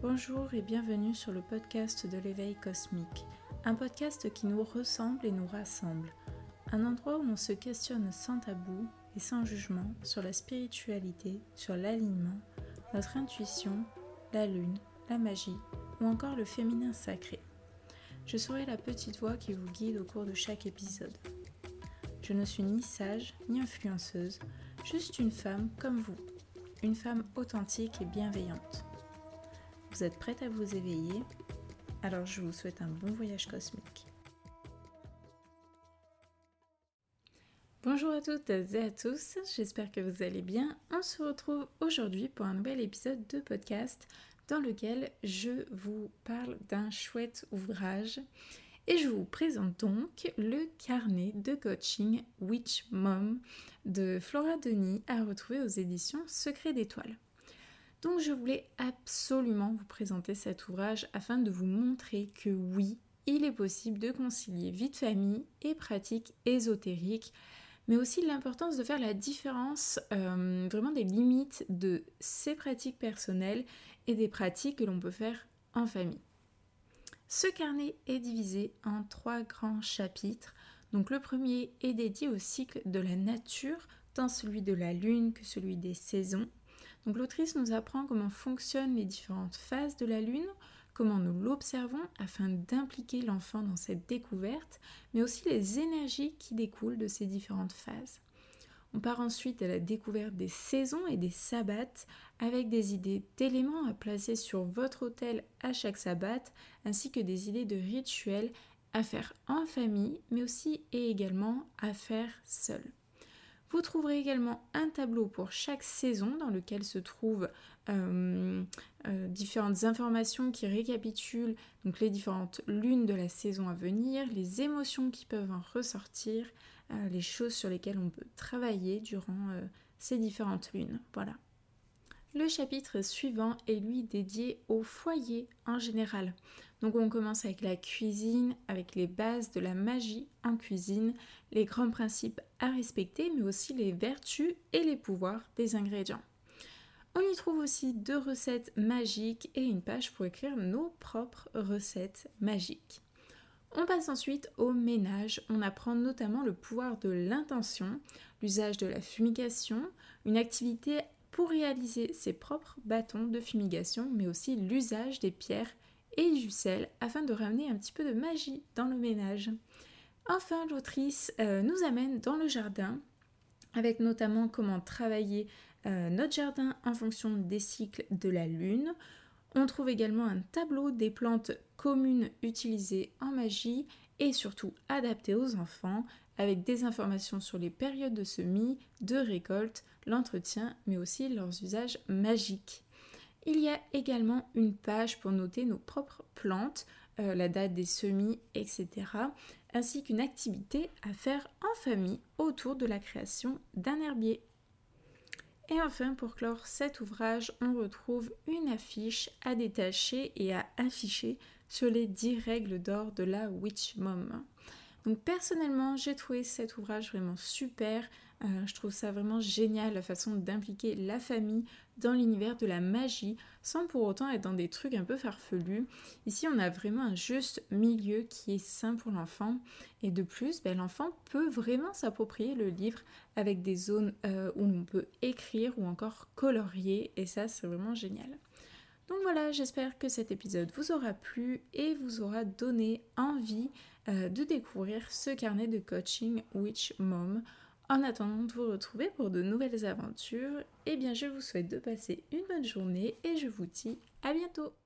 Bonjour et bienvenue sur le podcast de l'éveil cosmique, un podcast qui nous ressemble et nous rassemble, un endroit où l'on se questionne sans tabou et sans jugement sur la spiritualité, sur l'alignement, notre intuition, la lune, la magie ou encore le féminin sacré. Je serai la petite voix qui vous guide au cours de chaque épisode. Je ne suis ni sage ni influenceuse, juste une femme comme vous, une femme authentique et bienveillante. Vous êtes prête à vous éveiller? Alors je vous souhaite un bon voyage cosmique. Bonjour à toutes et à tous, j'espère que vous allez bien. On se retrouve aujourd'hui pour un nouvel épisode de podcast dans lequel je vous parle d'un chouette ouvrage et je vous présente donc le carnet de coaching Witch Mom de Flora Denis à retrouver aux éditions Secret d'Étoile. Donc je voulais absolument vous présenter cet ouvrage afin de vous montrer que oui, il est possible de concilier vie de famille et pratiques ésotériques, mais aussi l'importance de faire la différence vraiment des limites de ces pratiques personnelles et des pratiques que l'on peut faire en famille. Ce carnet est divisé en 3 grands chapitres. Donc le premier est dédié au cycle de la nature, tant celui de la lune que celui des saisons. Donc l'autrice nous apprend comment fonctionnent les différentes phases de la lune, comment nous l'observons afin d'impliquer l'enfant dans cette découverte, mais aussi les énergies qui découlent de ces différentes phases. On part ensuite à la découverte des saisons et des sabbats avec des idées d'éléments à placer sur votre autel à chaque sabbat, ainsi que des idées de rituels à faire en famille, mais aussi et également à faire seul. Vous trouverez également un tableau pour chaque saison dans lequel se trouvent différentes informations qui récapitulent donc les différentes lunes de la saison à venir, les émotions qui peuvent en ressortir, les choses sur lesquelles on peut travailler durant ces différentes lunes. Voilà. Le chapitre suivant est lui dédié au foyer en général. Donc on commence avec la cuisine, avec les bases de la magie en cuisine, les grands principes à respecter, mais aussi les vertus et les pouvoirs des ingrédients. On y trouve aussi 2 recettes magiques et une page pour écrire nos propres recettes magiques. On passe ensuite au ménage. On apprend notamment le pouvoir de l'intention, l'usage de la fumigation, une activité pour réaliser ses propres bâtons de fumigation, mais aussi l'usage des pierres et du sel afin de ramener un petit peu de magie dans le ménage. Enfin, l'autrice nous amène dans le jardin avec notamment comment travailler notre jardin en fonction des cycles de la lune. On trouve également un tableau des plantes communes utilisées en magie et surtout adaptées aux enfants avec des informations sur les périodes de semis, de récolte, l'entretien, mais aussi leurs usages magiques. Il y a également une page pour noter nos propres plantes, la date des semis, etc. ainsi qu'une activité à faire en famille autour de la création d'un herbier. Et enfin, pour clore cet ouvrage, on retrouve une affiche à détacher et à afficher sur les 10 règles d'or de la Witch Mom. Donc personnellement, j'ai trouvé cet ouvrage vraiment super. Je trouve ça vraiment génial, la façon d'impliquer la famille dans l'univers de la magie, sans pour autant être dans des trucs un peu farfelus. Ici, on a vraiment un juste milieu qui est sain pour l'enfant. Et de plus, l'enfant peut vraiment s'approprier le livre avec des zones où l'on peut écrire ou encore colorier. Et ça, c'est vraiment génial. Donc voilà, j'espère que cet épisode vous aura plu et vous aura donné envie de découvrir ce carnet de coaching Witch Mom. En attendant de vous retrouver pour de nouvelles aventures, je vous souhaite de passer une bonne journée et je vous dis à bientôt.